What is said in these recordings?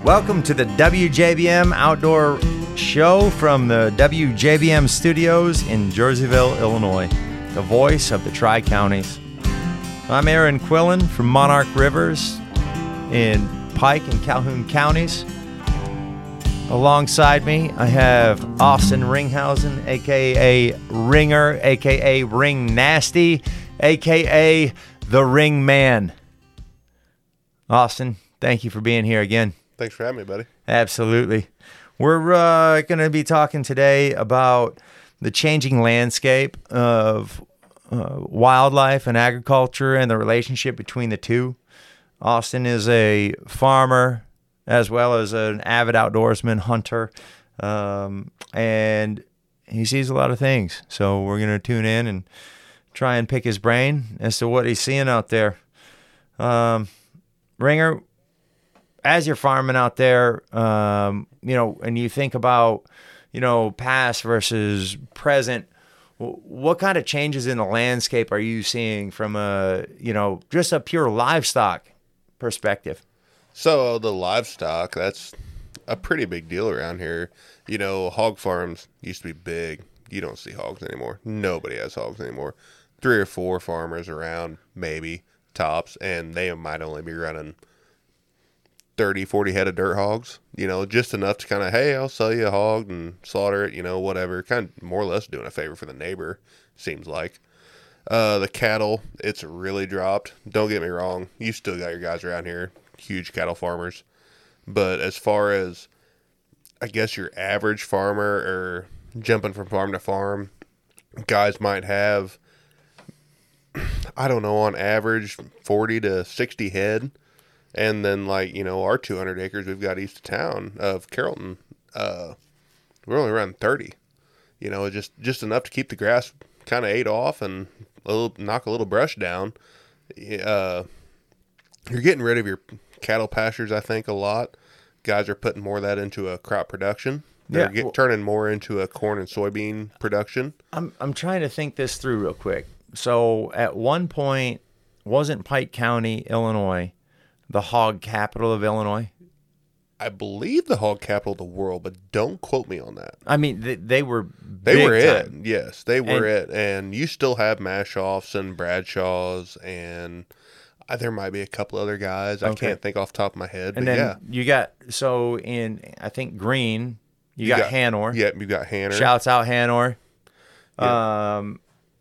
Welcome to the WJBM Outdoor Show from the WJBM Studios in Jerseyville, Illinois, the voice of the Tri-Counties. I'm Aaron Quillen from Monarch Rivers in Pike and Calhoun counties. Alongside me, I have Austin Ringhausen, a.k.a. Ringer, a.k.a. Ring Nasty, a.k.a. The Ring Man. Austin, thank you for being here again. Thanks for having me, buddy. Absolutely. We're going to be talking today about the changing landscape of wildlife and agriculture and the relationship between the two. Austin is a farmer as well as an avid outdoorsman, hunter, and he sees a lot of things. So we're going to tune in and try and pick his brain as to what he's seeing out there. Ringer, as you're farming out there, and you think about, past versus present, what kind of changes in the landscape are you seeing from just a pure livestock perspective? So the livestock, that's a pretty big deal around here. Hog farms used to be big. You don't see hogs anymore. Nobody has hogs anymore. 3 or 4 farmers around, maybe, tops, and they might only be running 30, 40 head of dirt hogs, just enough to kind of, hey, I'll sell you a hog and slaughter it, whatever. Kind of more or less doing a favor for the neighbor, seems like. The cattle, it's really dropped. Don't get me wrong. You still got your guys around here, huge cattle farmers. But as far as, I guess, your average farmer or jumping from farm to farm, guys might have, I don't know, on average, 40 to 60 head. And then, our 200 acres we've got east of town of Carrollton, we're only around 30. Just enough to keep the grass kind of ate off and knock a little brush down. You're getting rid of your cattle pastures, I think, a lot. Guys are putting more of that into a crop production. They're turning more into a corn and soybean production. I'm trying to think this through real quick. So at one point, wasn't Pike County, Illinois, the hog capital of Illinois? I believe the hog capital of the world, but don't quote me on that. I mean, they were They were time. it. Yes, they were it. And you still have Mashoffs and Bradshaws, and there might be a couple other guys. I can't think off the top of my head. And but then you got, so in, I think, Green, you got Hannor. Yep, you got Hannor. Shouts out Hannor. Yep.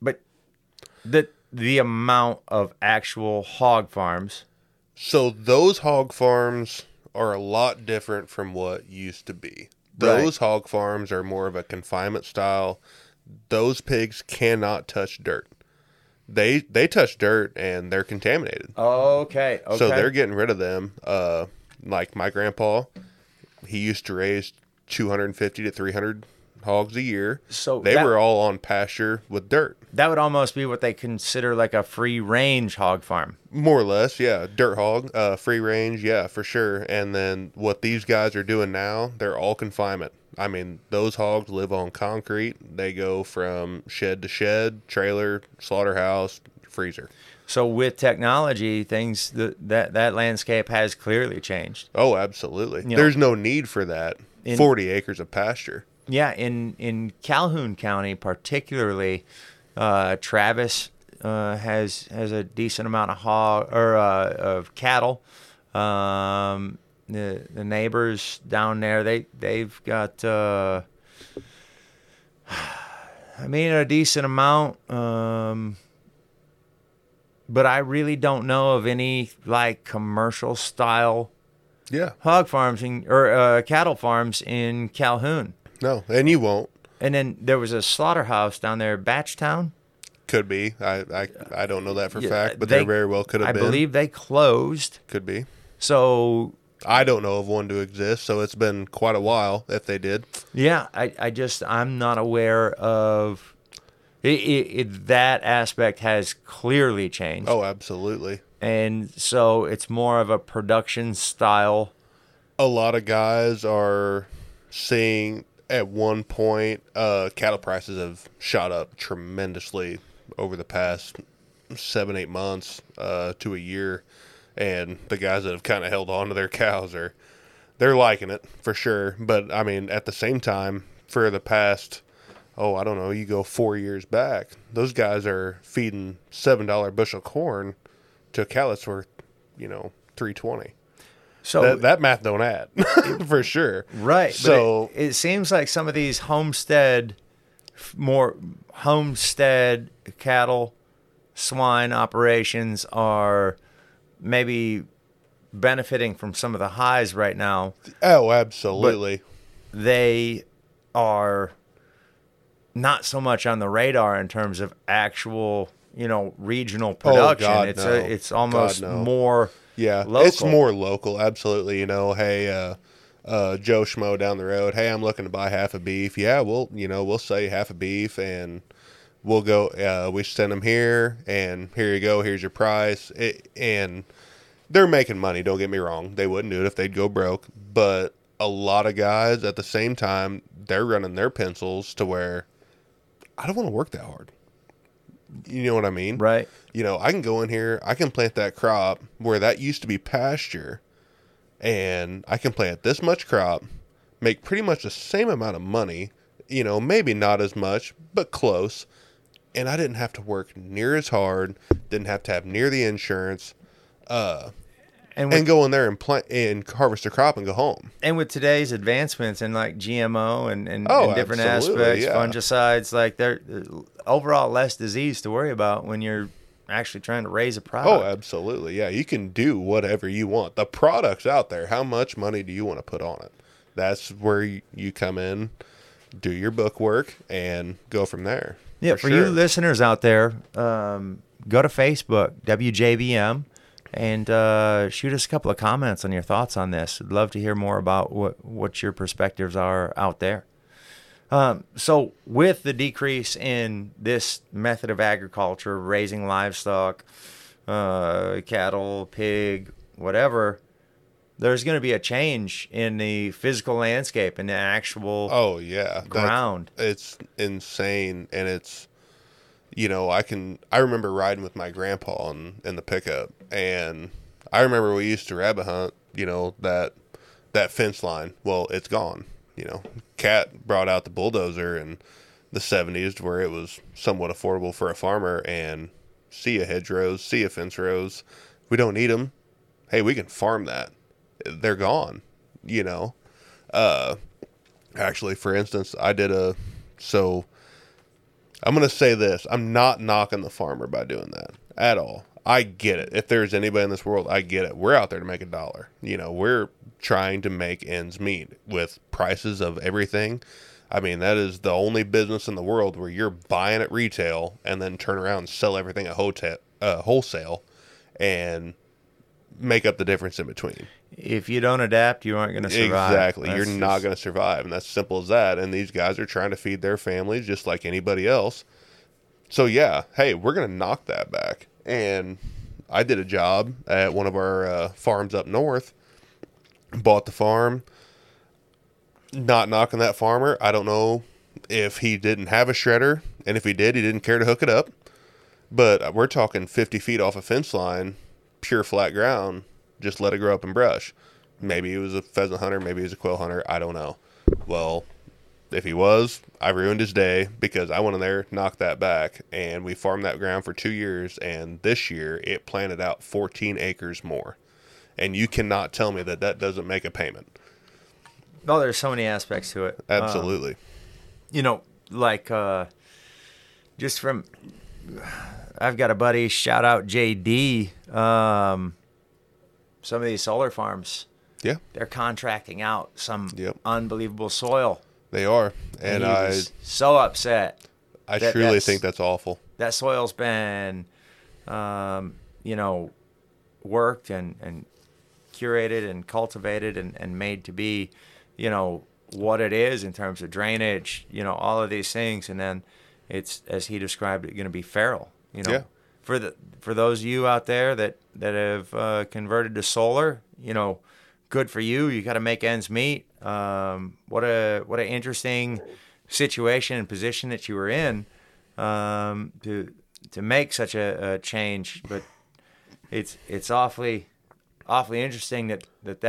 But the amount of actual hog farms. So those hog farms are a lot different from what used to be. Those hog farms are more of a confinement style. Those pigs cannot touch dirt. They touch dirt and they're contaminated. Okay. So they're getting rid of them. Like my grandpa, he used to raise 250 to 300 hogs a year. So they were all on pasture with dirt. That would almost be what they consider like a free range hog farm. More or less, yeah. Dirt hog, free range, yeah, for sure. And then what these guys are doing now, they're all confinement. I mean, those hogs live on concrete. They go from shed to shed, trailer, slaughterhouse, freezer. So with technology, things that landscape has clearly changed. Oh, absolutely. There's no need for that. 40 acres of pasture. Yeah, in Calhoun County particularly, Travis has a decent amount of of cattle. The neighbors down there, they've got a decent amount. But I really don't know of any commercial style hog farms or cattle farms in Calhoun. No, and you won't. And then there was a slaughterhouse down there, Batchtown. Could be. I don't know that for fact, but they very well could have been. I believe they closed. Could be. So I don't know of one to exist, so it's been quite a while if they did. Yeah, I'm not aware of it. That aspect has clearly changed. Oh, absolutely. And so it's more of a production style. A lot of guys are seeing at one point, cattle prices have shot up tremendously over the past 7-8 months to a year. And the guys that have kind of held on to their cows are they're liking it for sure. But I mean, at the same time, for the past, I don't know, you go 4 years back, those guys are feeding $7 bushel corn to a cow that's worth, $3.20. So that math don't add for sure. right. So but it seems like some of these homestead cattle, swine operations are maybe benefiting from some of the highs right now. oh, absolutely. They are not so much on the radar in terms of actual, regional production. God, it's no. it's almost God, no. more Yeah, local. it's more local. Absolutely. Hey, Joe Schmo down the road. Hey, I'm looking to buy half a beef. Yeah, we'll sell you half a beef, and we'll go. We send them here, and here you go. Here's your price. And they're making money. Don't get me wrong. They wouldn't do it if they'd go broke. But a lot of guys at the same time, they're running their pencils to where I don't want to work that hard. You know what I mean? right. I can go in here, I can plant that crop where that used to be pasture, and I can plant this much crop, make pretty much the same amount of money, maybe not as much, but close. And I didn't have to work near as hard, didn't have to have near the insurance, and go in there and plant and harvest a crop and go home. And with today's advancements in like GMO and different absolutely, aspects, yeah. fungicides, like they're overall less disease to worry about when you're actually trying to raise a product. Oh, absolutely. Yeah, you can do whatever you want. The product's out there. How much money do you want to put on it? That's where you come in, do your book work, and go from there. Yeah, for you listeners out there, go to Facebook, WJBM, and shoot us a couple of comments on your thoughts on this. I'd love to hear more about what your perspectives are out there. So with the decrease in this method of agriculture, raising livestock, cattle, pig, whatever, there's going to be a change in the physical landscape and the actual ground. It's insane. And it's, I remember riding with my grandpa in the pickup, and I remember we used to rabbit hunt, that fence line. Well, it's gone. Cat brought out the bulldozer in the 70s where it was somewhat affordable for a farmer, and see ya hedgerows, see ya fence rows. We don't need them. Hey, we can farm that. They're gone, Actually, for instance, I'm going to say this. I'm not knocking the farmer by doing that at all. I get it. If there's anybody in this world, I get it. We're out there to make $1. We're trying to make ends meet with prices of everything. I mean, that is the only business in the world where you're buying at retail and then turn around and sell everything at wholesale and make up the difference in between. If you don't adapt, you aren't going to survive. Exactly. You're not going to survive. And that's simple as that. And these guys are trying to feed their families just like anybody else. So, yeah, hey, we're going to knock that back. And I did a job at one of our farms up north, bought the farm, not knocking that farmer. I don't know if he didn't have a shredder, and if he did, he didn't care to hook it up. But we're talking 50 feet off a fence line, pure flat ground, just let it grow up in brush. Maybe he was a pheasant hunter, maybe he was a quail hunter, I don't know. Well, if he was, I ruined his day because I went in there, knocked that back, and we farmed that ground for 2 years, and this year it planted out 14 acres more. And you cannot tell me that doesn't make a payment. Oh, there's so many aspects to it. Absolutely. Just from, I've got a buddy, shout out JD, some of these solar farms. Yeah. They're contracting out some unbelievable soil. They are. And I was so upset. I truly think that's awful. That soil's been, worked and curated and cultivated and made to be, what it is in terms of drainage, all of these things. And then it's, as he described it, going to be feral, For those of you out there that have converted to solar, good for you. You got to make ends meet. What an interesting situation and position that you were in to make such a change. But it's awfully interesting that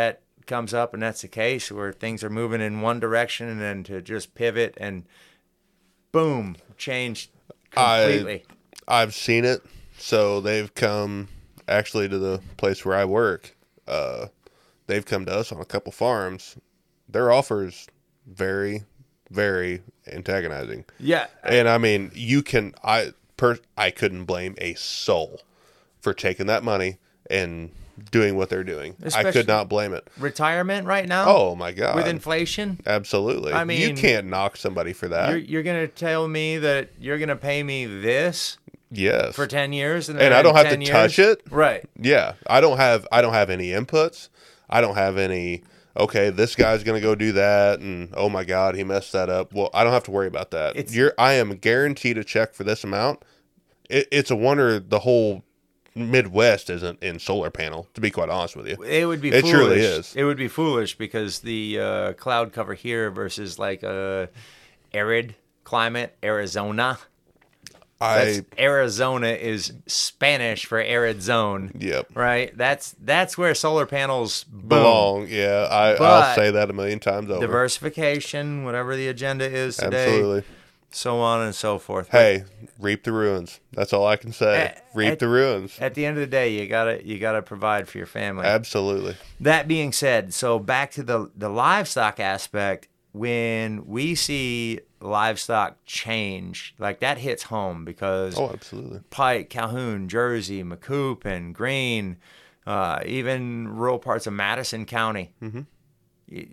comes up and that's the case, where things are moving in one direction and then to just pivot and boom, change completely. I've seen it. So they've come actually to the place where I work. They've come to us on a couple farms. Their offers very, very antagonizing. Yeah. And I mean, I couldn't blame a soul for taking that money and doing what they're doing. I could not blame it. Retirement right now? Oh my God. With inflation? Absolutely. I mean, you can't knock somebody for that. You're going to tell me that you're going to pay me this Yes. for 10 years and I don't have to touch it. Right. Yeah. I don't have any inputs. I don't have any, okay, this guy's going to go do that and oh my God, he messed that up. Well, I don't have to worry about that. I am guaranteed a check for this amount. It's a wonder the whole Midwest isn't in solar panel, to be quite honest with you. It would be foolish. It surely is. It would be foolish because the cloud cover here versus like a arid climate, Arizona. Arizona is Spanish for arid zone. Yep. Right? That's where solar panels belong. Yeah, I'll say that a million times over. Diversification, whatever the agenda is today. Absolutely. So on and so forth. Hey, reap the ruins. That's all I can say. Reap the ruins. At the end of the day, you gotta provide for your family. Absolutely. That being said, so back to the livestock aspect, when we see livestock change, like that hits home because absolutely. Pike, Calhoun, Jersey, Macoupin, Green, even rural parts of Madison County. Mm-hmm.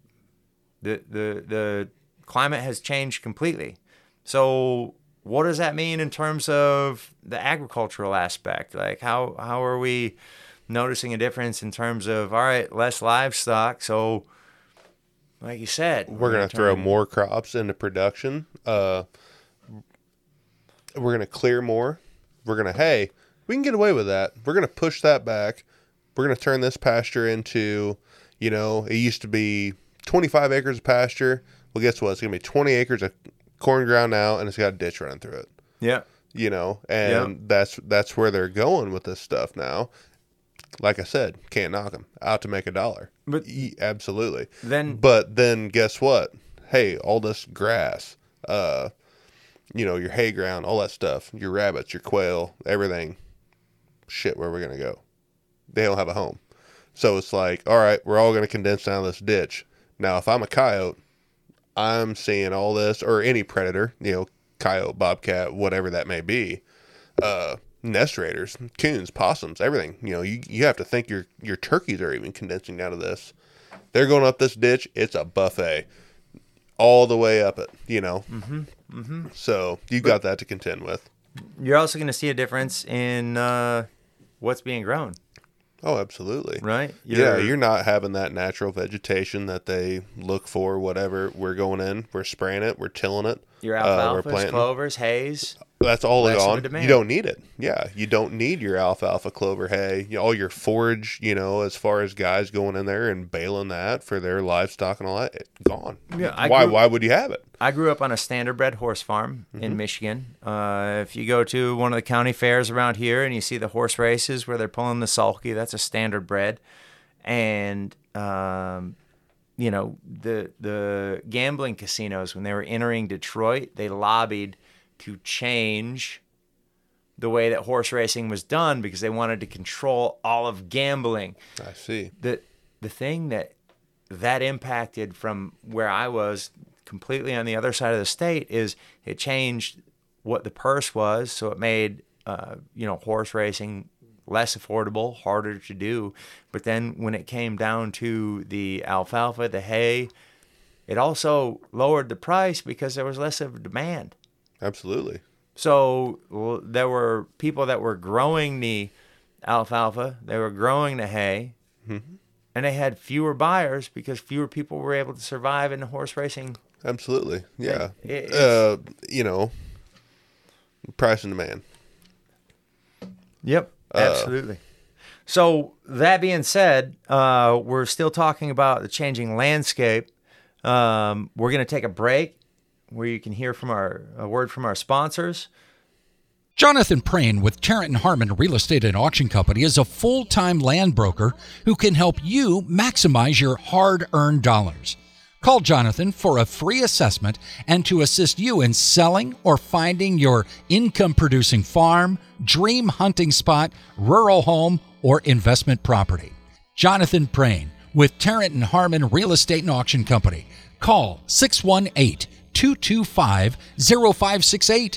The climate has changed completely. So what does that mean in terms of the agricultural aspect? Like how are we noticing a difference in terms of, all right, less livestock, so like you said, we're going to throw more crops into production. We're going to clear more. We're going to, we can get away with that. We're going to push that back. We're going to turn this pasture into, it used to be 25 acres of pasture. Well, guess what? It's going to be 20 acres of corn ground now, and it's got a ditch running through it. Yeah. That's where they're going with this stuff now. Like I said, can't knock them. Out to make $1. But absolutely. But then guess what? Hey, all this grass, your hay ground, all that stuff, your rabbits, your quail, everything. Shit, where are we going to go? They don't have a home. So it's like, all right, we're all going to condense down this ditch. Now, if I'm a coyote, I'm seeing all this, or any predator, coyote, bobcat, whatever that may be, nest raiders, coons, possums, everything. You have to think your turkeys are even condensing down to this. They're going up this ditch. It's a buffet all the way up it, Mm-hmm. Mm-hmm. So you've got that to contend with. You're also going to see a difference in what's being grown. Oh, absolutely. Right? You're not having that natural vegetation that they look for, whatever. We're going in, we're spraying it, we're tilling it. Your alfalfas, clovers, hays. That's all gone. You don't need it. Yeah, you don't need your alfalfa, clover, hay. All your forage, as far as guys going in there and baling that for their livestock and all that, gone. Yeah, why would you have it? I grew up on a standardbred horse farm in Michigan. If you go to one of the county fairs around here and you see the horse races where they're pulling the sulky, that's a standardbred. And the gambling casinos, when they were entering Detroit, they lobbied to change the way that horse racing was done because they wanted to control all of gambling. I see. The thing that impacted from where I was completely on the other side of the state is it changed what the purse was, so it made horse racing less affordable, harder to do. But then when it came down to the alfalfa, the hay, it also lowered the price because there was less of a demand. Absolutely. So there were people that were growing the alfalfa, they were growing the hay, and they had fewer buyers because fewer people were able to survive in the horse racing. Absolutely. Yeah. Price and demand. Yep. Absolutely. So that being said, we're still talking about the changing landscape. We're going to take a break where you can hear from a word from our sponsors. Jonathan Prane with Tarrant & Harmon Real Estate and Auction Company is a full-time land broker who can help you maximize your hard-earned dollars. Call Jonathan for a free assessment and to assist you in selling or finding your income-producing farm, dream hunting spot, rural home, or investment property. Jonathan Prane with Tarrant & Harmon Real Estate and Auction Company. Call 618-225-0568.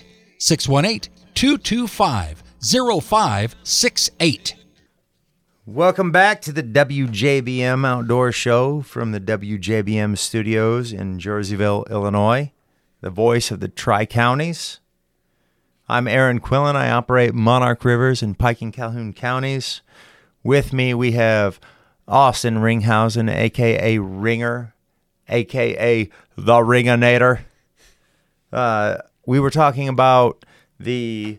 618-225-0568. Welcome back to the WJBM Outdoor Show from the WJBM studios in Jerseyville, Illinois, the voice of the Tri-Counties. I'm Aaron Quillen. I operate Monarch Rivers in Pike and Calhoun counties. With me, we have Austin Ringhausen, a.k.a. Ringer, a.k.a. the Ringinator. We were talking about the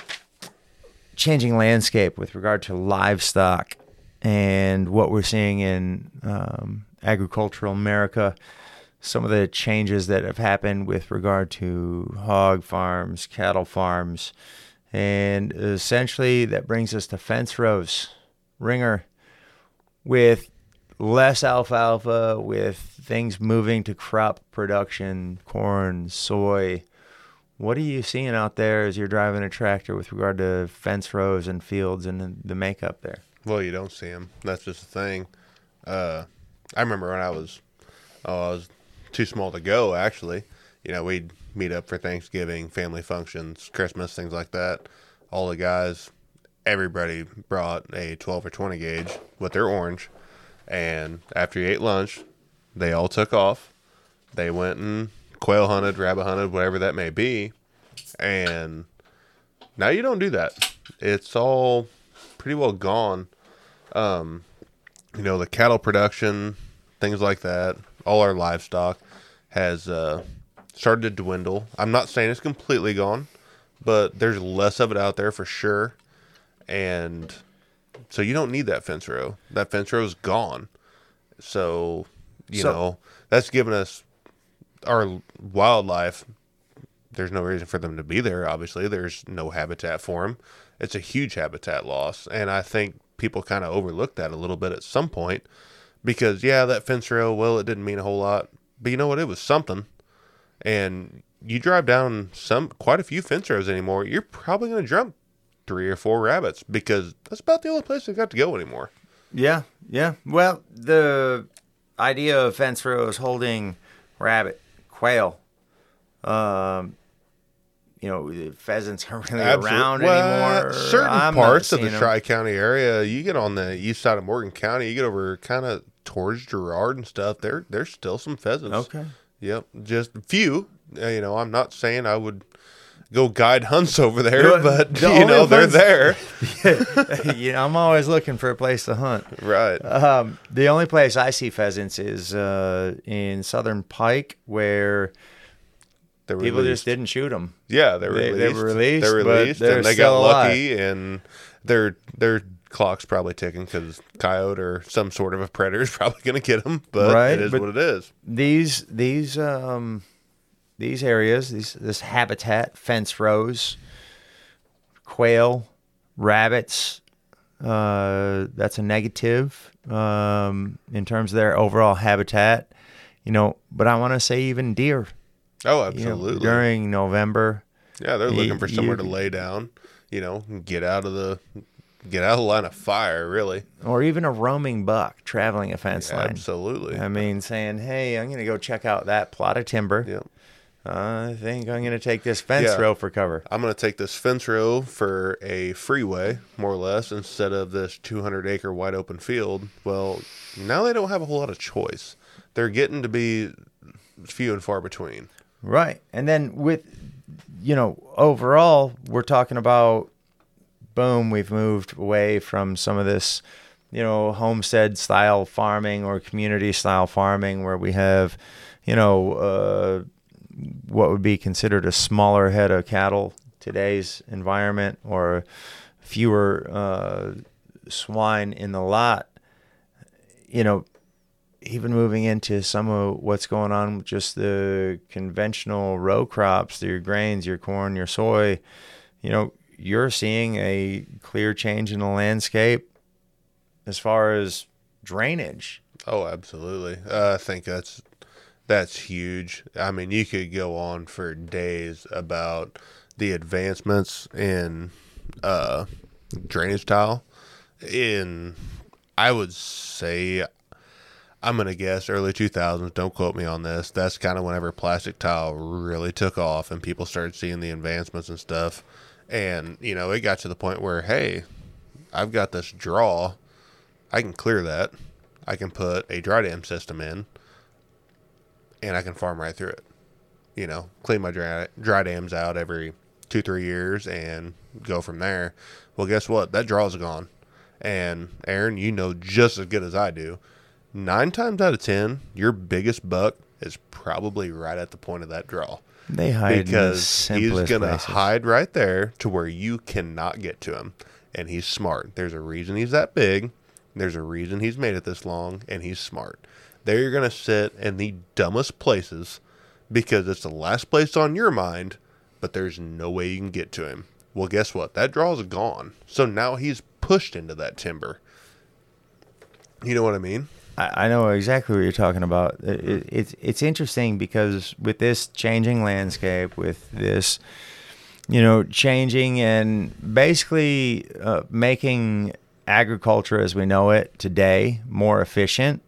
changing landscape with regard to livestock and what we're seeing in agricultural America, some of the changes that have happened with regard to hog farms, cattle farms, and essentially that brings us to fence rows. Ringer, with less alfalfa, with things moving to crop production, corn, soy. What are you seeing out there as you're driving a tractor with regard to fence rows and fields and the makeup there? Well, you don't see them. That's just the thing. I remember when I was too small to go, actually. You know, we'd meet up for Thanksgiving, family functions, Christmas, things like that. All the guys, everybody brought a 12 or 20 gauge with their orange. And after you ate lunch, they all took off. They went and quail hunted, rabbit hunted, whatever that may be. And now you don't do that. It's all pretty well gone. You know, the cattle production, things like that, all our livestock has started to dwindle. I'm not saying it's completely gone, but there's less of it out there for sure. And so you don't need that fence row. That fence row is gone. So, you know, that's given us our wildlife. There's no reason for them to be there, obviously. There's no habitat for them. It's a huge habitat loss. And I think people kind of overlooked that a little bit at some point because, yeah, that fence row, well, it didn't mean a whole lot. But you know what? It was something. And you drive down quite a few fence rows anymore, you're probably going to jump 3 or 4 rabbits because that's about the only place they've got to go anymore. Yeah. Well, the idea of fence rows holding rabbit, quail, you know, pheasants aren't really around anymore. Certain parts of the Tri-County area, you get on the east side of Morgan County, you get over kind of towards Girard and stuff, there's still some pheasants. Okay. Yep, just a few. You know, I'm not saying I would go guide hunts over there, but, you know, they're there. Yeah, I'm always looking for a place to hunt. Right. The only place I see pheasants is in Southern Pike, where people just didn't shoot them. Yeah, they were released. They're released, and they got lucky, and their clock's probably ticking because coyote or some sort of a predator is probably going to get them, but it is what it is. These areas, this habitat, fence rows, quail, rabbits, that's a negative in terms of their overall habitat, you know, but I want to say even deer. Oh, absolutely. You know, during November. Yeah, they're looking for somewhere to lay down, you know, get out of the line of fire, really. Or even a roaming buck traveling a fence line. Absolutely. I mean, saying, hey, I'm going to go check out that plot of timber. Yep. I think I'm going to take this fence row for cover. I'm going to take this fence row for a freeway, more or less, instead of this 200-acre wide open field. Well, now they don't have a whole lot of choice. They're getting to be few and far between. Right. And then with, you know, overall, we're talking about, boom, we've moved away from some of this, you know, homestead-style farming or community-style farming where we have, you know, what would be considered a smaller head of cattle, today's environment, or fewer swine in the lot. You know, even moving into some of what's going on with just the conventional row crops, your grains, your corn, your soy, you know, you're seeing a clear change in the landscape as far as drainage. Oh, absolutely. I think that's huge. I mean, you could go on for days about the advancements in drainage tile. I would say, I'm going to guess early 2000s. Don't quote me on this. That's kind of whenever plastic tile really took off and people started seeing the advancements and stuff. And, it got to the point where, hey, I've got this draw. I can clear that. I can put a dry dam system in, and I can farm right through it. Clean my dry dams out every 2-3 years and go from there. Well, guess what? That draw's gone. And Aaron, you know just as good as I do, 9 times out of 10, your biggest buck is probably right at the point of that draw. They hide because in the he's going to places. hide right there to where you cannot get to him. And he's smart. There's a reason he's that big. There's a reason he's made it this long, and he's smart. They're going to sit in the dumbest places because it's the last place on your mind, but there's no way you can get to him. Well, guess what? That draw's gone. So now he's pushed into that timber. You know what I mean? I know exactly what you're talking about. It's interesting because with this changing landscape, with this, changing and basically making agriculture as we know it today more efficient,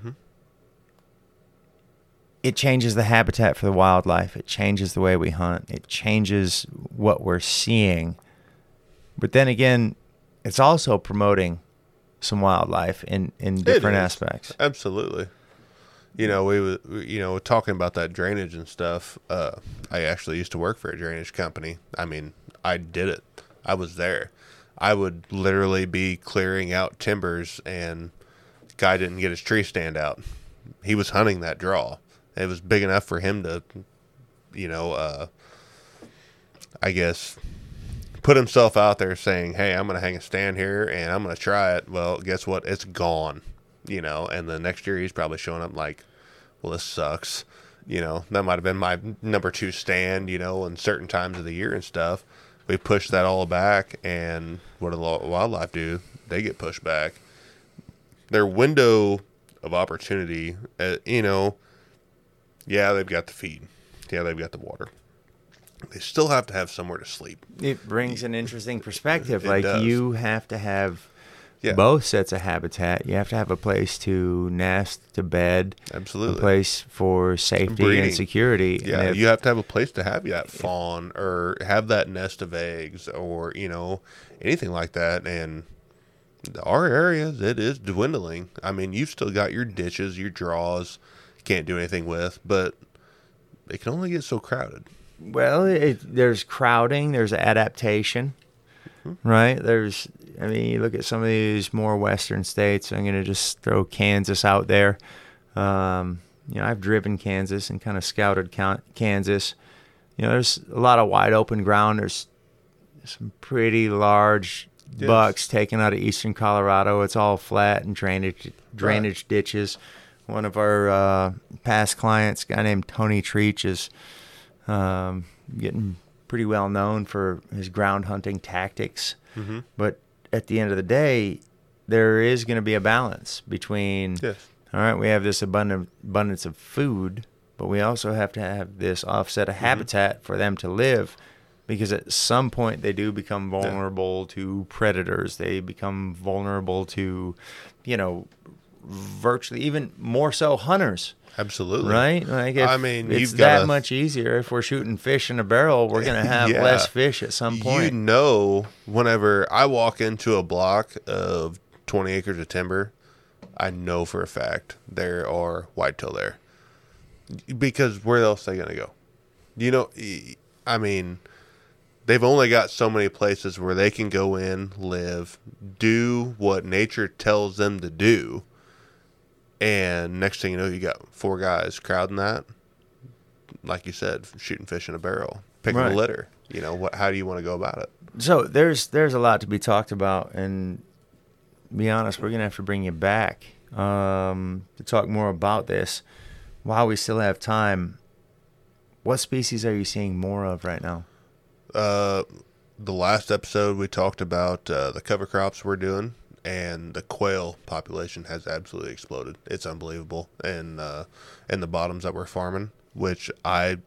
it changes the habitat for the wildlife. It changes the way we hunt. It changes what we're seeing. But then again, it's also promoting some wildlife in different aspects. Absolutely. We were talking about that drainage and stuff. I actually used to work for a drainage company. I mean, I did it. I was there. I would literally be clearing out timbers, and the guy didn't get his tree stand out. He was hunting that draw. It was big enough for him to, I guess, put himself out there saying, hey, I'm going to hang a stand here, and I'm going to try it. Well, guess what? It's gone, and the next year he's probably showing up like, well, this sucks. That might have been my number 2 stand, in certain times of the year and stuff. We push that all back, and what do the wildlife do? They get pushed back. Their window of opportunity, yeah, they've got the feed. Yeah, they've got the water. They still have to have somewhere to sleep. It brings an interesting perspective. It does. You have to have both sets of habitat. You have to have a place to nest, to bed. Absolutely. A place for safety Breeding. And security. Yeah, and you have to have a place to have that fawn or have that nest of eggs or, anything like that. And our areas, it is dwindling. I mean, you've still got your ditches, your draws, can't do anything with, but it can only get so crowded. Well, there's crowding, there's adaptation, right? You look at some of these more western states. I'm going to just throw Kansas out there. I've driven Kansas and kind of scouted Kansas. There's a lot of wide open ground. There's some pretty large bucks taken out of eastern Colorado. It's all flat and drainage ditches. One of our past clients, a guy named Tony Treach, is getting pretty well known for his ground hunting tactics. Mm-hmm. But at the end of the day, there is going to be a balance between, all right, we have this abundance of food, but we also have to have this offset of habitat for them to live, because at some point they do become vulnerable to predators. They become vulnerable to, virtually even more so hunters. Absolutely. Right? It's you've that got much easier. If we're shooting fish in a barrel, we're going to have less fish at some point. Whenever I walk into a block of 20 acres of timber, I know for a fact there are whitetail there. Because where else are they going to go? They've only got so many places where they can go in, live, do what nature tells them to do. And next thing you know, you got 4 guys crowding that. Like you said, shooting fish in a barrel, picking a litter. How do you want to go about it? So there's a lot to be talked about, and to be honest, we're gonna have to bring you back to talk more about this while we still have time. What species are you seeing more of right now? the last episode we talked about the cover crops we're doing, and the quail population has absolutely exploded. It's unbelievable. And the bottoms that we're farming, which I'm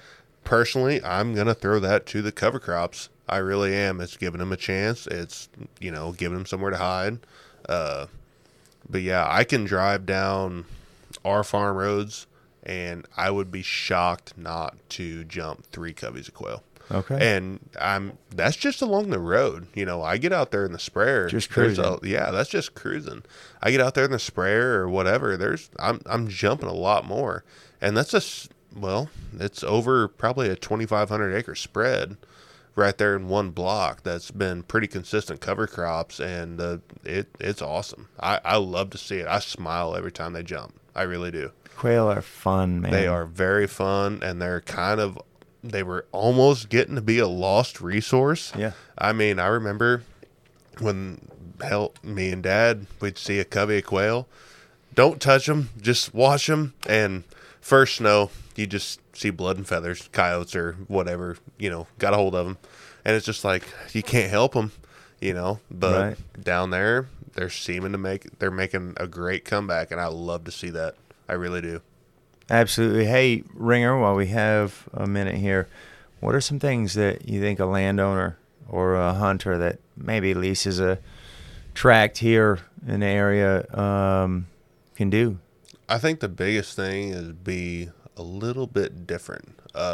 going to throw that to the cover crops. I really am. It's giving them a chance. It's, giving them somewhere to hide. But yeah, I can drive down our farm roads, and I would be shocked not to jump 3 coveys of quail. Okay. And that's just along the road. I get out there in the sprayer. Just cruising. That's just cruising. I get out there in the sprayer or whatever. I'm jumping a lot more. And that's it's over probably a 2,500 acre spread right there in one block. That's been pretty consistent cover crops, and it's awesome. I love to see it. I smile every time they jump. I really do. Quail are fun, man. They are very fun, and they were almost getting to be a lost resource. Yeah. I mean, I remember when me and Dad, we'd see a covey of quail. Don't touch them, just watch them. And first snow, you just see blood and feathers, coyotes or whatever, got a hold of them. And it's just like, you can't help them, But Right. down there, they're making a great comeback, and I love to see that. I really do. Absolutely. Hey, Ringer, while we have a minute here, what are some things that you think a landowner or a hunter that maybe leases a tract here in the area can do? I think the biggest thing is be a little bit different.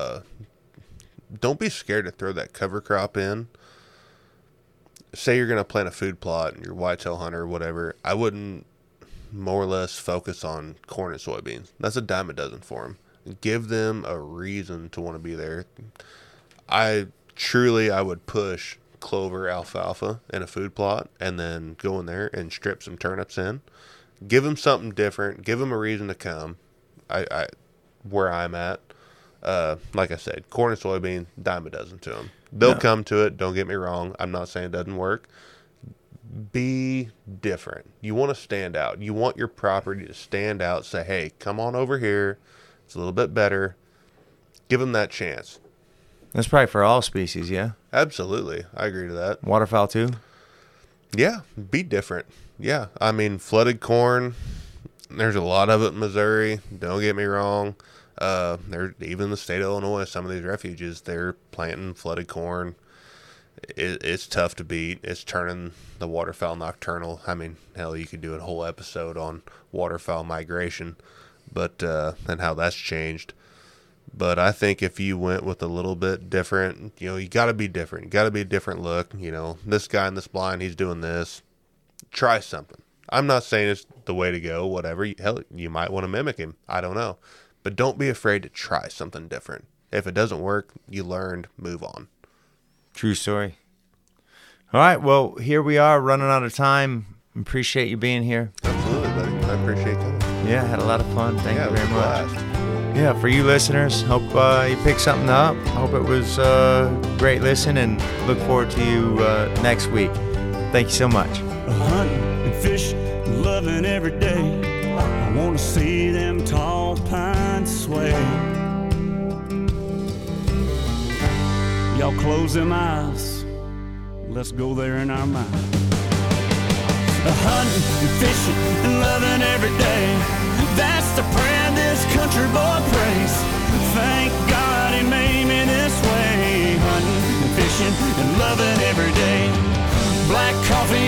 Don't be scared to throw that cover crop in. Say you're going to plant a food plot and you're a whitetail hunter or whatever. I wouldn't more or less focus on corn and soybeans. That's a dime a dozen for them. Give them a reason to want to be there. I would push clover, alfalfa in a food plot, and then go in there and strip some turnips in. Give them something different. Give them a reason to come. Where I'm at, like I said, corn and soybean, dime a dozen to them. They'll come to it. Don't get me wrong. I'm not saying it doesn't work. Be different. You want to stand out. You want your property to stand out. Say, hey, come on over here. It's a little bit better. Give them that chance. That's probably for all species, yeah? Absolutely. I agree to that. Waterfowl too? Yeah, be different. Yeah, I mean, flooded corn, there's a lot of it in Missouri. Don't get me wrong. Even the state of Illinois, some of these refuges, they're planting flooded corn. It's tough to beat. It's turning the waterfowl nocturnal. I mean, hell, you could do a whole episode on waterfowl migration, but and how that's changed. But I think if you went with a little bit different, you got to be different. You got to be a different look. This guy in this blind, he's doing this. Try something. I'm not saying it's the way to go, whatever. Hell, you might want to mimic him. I don't know. But don't be afraid to try something different. If it doesn't work, you learned, move on. True story. All right, well, here we are running out of time. Appreciate you being here. Absolutely, buddy. I appreciate that. Yeah, had a lot of fun. Thank you very much. Blast. Yeah, for you listeners, hope you picked something up. Hope it was a great listen, and look forward to you next week. Thank you so much. Hunting and fishing, loving every day. I want to see them tall pines sway. Y'all close them eyes. Let's go there in our mind. Hunting and fishing and loving every day. That's the prayer this country boy prays. Thank God he made me this way. Hunting and fishing and loving every day. Black coffee